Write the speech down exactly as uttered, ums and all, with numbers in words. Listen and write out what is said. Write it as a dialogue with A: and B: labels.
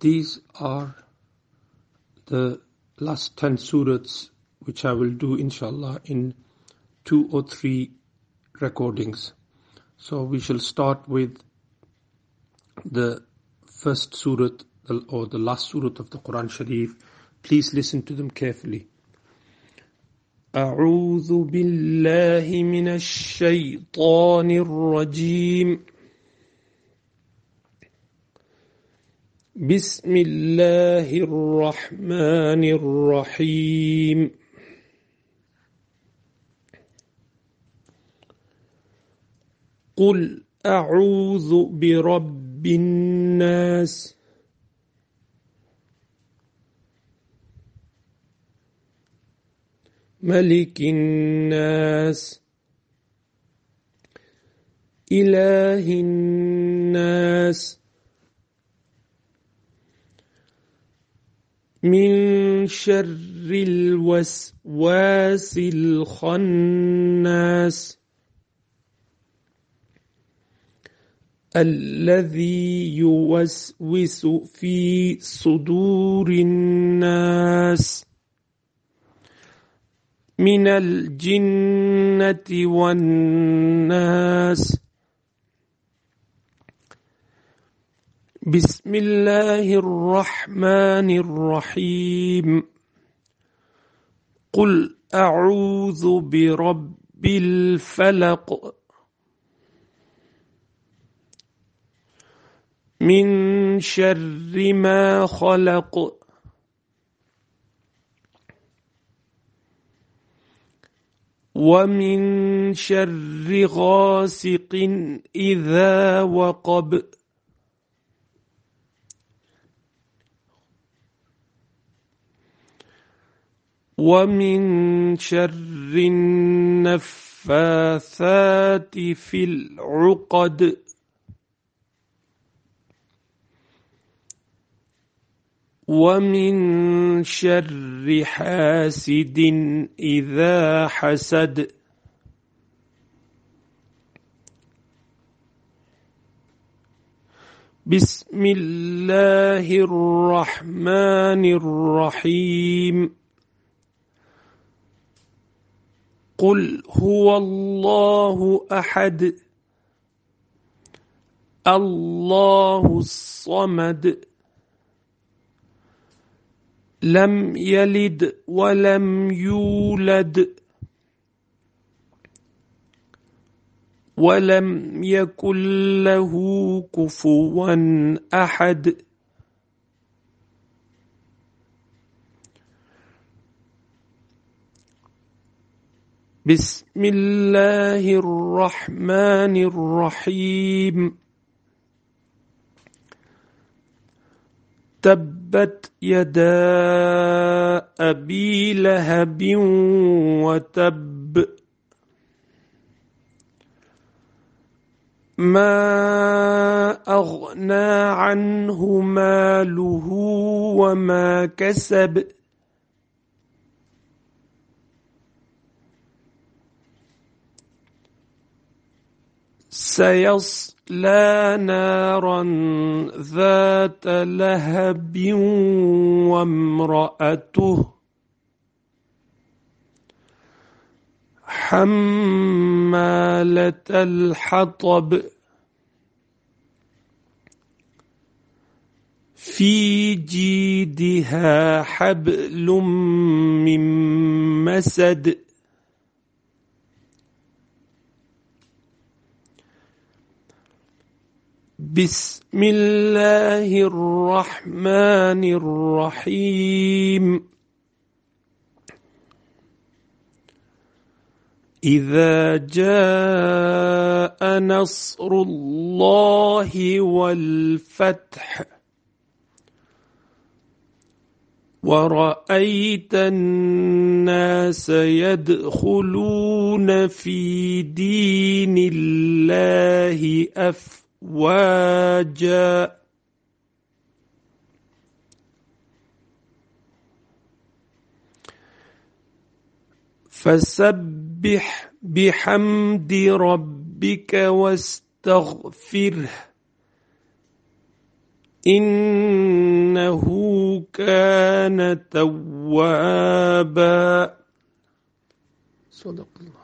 A: these are the last ten surahs which I will do inshallah in two or three recordings. So we shall start with the first surah or the last surah of the Quran Sharif. Please listen to them carefully. أعوذ بالله من الشيطان الرجيم بسم الله الرحمن الرحيم قل أعوذ برب الناس ملك الناس إله الناس من شر الوسواس الخناس الذي يوسوس في صدور الناس من الجنة والناس. بسم الله الرحمن الرحيم قل أعوذ برب الفلق من شر ما خلق ومن شر غاسق إذا وقب ومن شر النفاثات في العقد ومن شر حاسد إذا حسد. بسم الله الرحمن الرحيم قل هو الله أحد الله الصمد لم يلد ولم يولد ولم يكن له كفوا أحد. بسم الله الرحمن الرحيم تبت يدا أبي لهب وتب ما أغنى عنه ماله وما كسب سيصلى نارا ذات لهب وامرأته حمالة الحطب في جيدها حبل من مسد. بسم الله الرحمن الرحيم إذا جاء نصر الله والفتح ورأيت الناس يدخلون في دين الله أفواجا فسبح بحمد ربك واستغفره إنه إنه كان توابا. صدق الله.